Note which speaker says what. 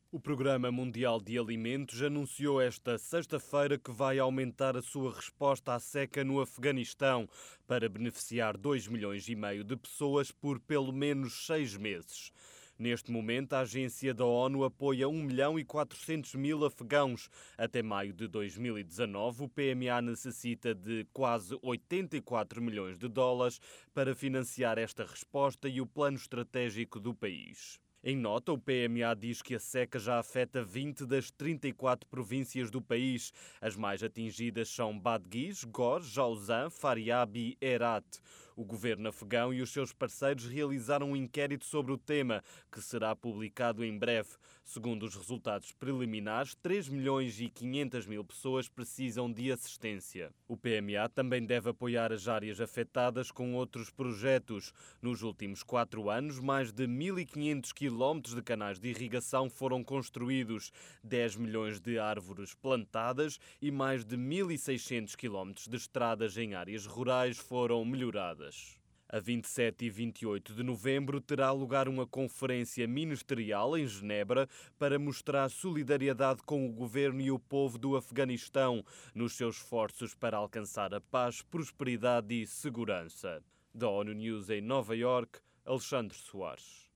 Speaker 1: O Programa Mundial de Alimentos anunciou esta sexta-feira que vai aumentar a sua resposta à seca no Afeganistão para beneficiar 2,5 milhões de pessoas por pelo menos 6 meses. Neste momento, a agência da ONU apoia 1,4 milhão afegãos. Até maio de 2019, o PMA necessita de quase 84 milhões de dólares para financiar esta resposta e o plano estratégico do país. Em nota, o PMA diz que a seca já afeta 20 das 34 províncias do país. As mais atingidas são Badghis, Gor, Jauzan, Faryab e Herat. O governo afegão e os seus parceiros realizaram um inquérito sobre o tema, que será publicado em breve. Segundo os resultados preliminares, 3,5 milhões pessoas precisam de assistência. O PMA também deve apoiar as áreas afetadas com outros projetos. Nos últimos 4 anos, mais de 1.500 quilómetros de canais de irrigação foram construídos, 10 milhões de árvores plantadas e mais de 1.600 quilómetros de estradas em áreas rurais foram melhoradas. A 27 e 28 de novembro terá lugar uma conferência ministerial em Genebra para mostrar solidariedade com o governo e o povo do Afeganistão nos seus esforços para alcançar a paz, prosperidade e segurança. Da ONU News em Nova Iorque, Alexandre Soares.